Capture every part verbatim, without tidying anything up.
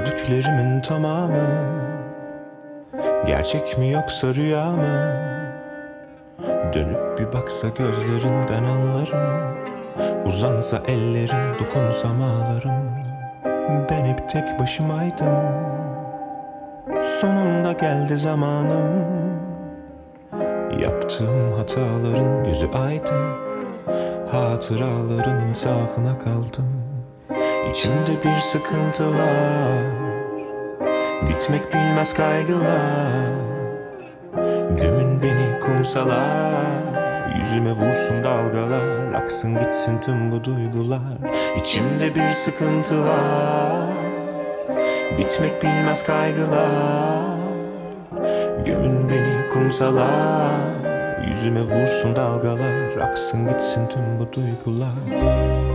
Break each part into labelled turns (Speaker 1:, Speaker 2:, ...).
Speaker 1: Gördüklerimin tamamı gerçek mi yoksa rüya mı? Dönüp bir baksa gözlerinden anlarım. Uzansa ellerim, dokunsam ağlarım. Ben hep tek başımaydım. Sonunda geldi zamanım. Yaptığım hataların gözü aydın. Hatıraların insafına kaldım. İçimde bir sıkıntı var, bitmek bilmez kaygılar. Gömün beni kumsala, yüzüme vursun dalgalar. Aksın gitsin tüm bu duygular. İçimde bir sıkıntı var, bitmek bilmez kaygılar. Gömün beni kumsala, yüzüme vursun dalgalar. Aksın gitsin tüm bu duygular.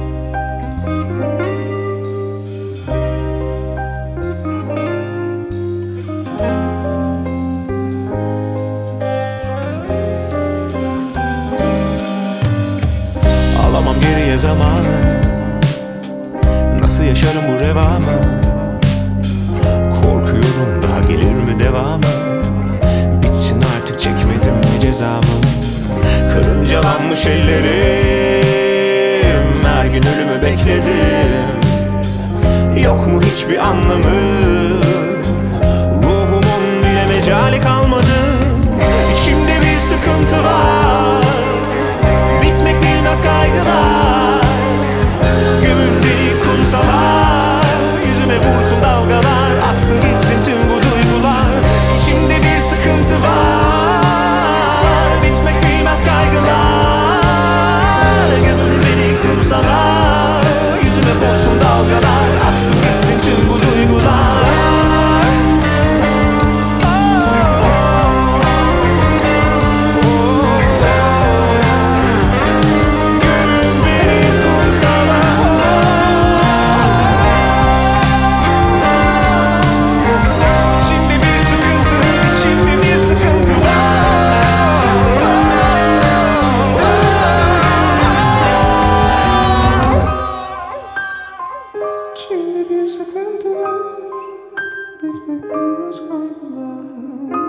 Speaker 1: Alamam geriye zamanı, nasıl yaşarım bu revamı? Korkuyorum daha gelir mi devamı? Bitsin artık, çekmedim mi cezamı? Karıncalanmış ellerim, her gün ölümü bekledim. Yok mu hiçbir anlamı? Ruhumun bile mecali kalmadı. İçimde bir sıkıntı var, bitmek bilmez kaygılar. Gömün beni kumsala, yüzüme vursun dalgalar. Aksın gitsin tüm bu duygular. İçimde bir sıkıntı var, bitmek bilmez kaygılar. Gömün beni kumsala, yüzüme vursun dalgalar. Aksın gitsin tüm bu duygular. İçimde bir sıkıntı var, bitmek bilmez kaygılar.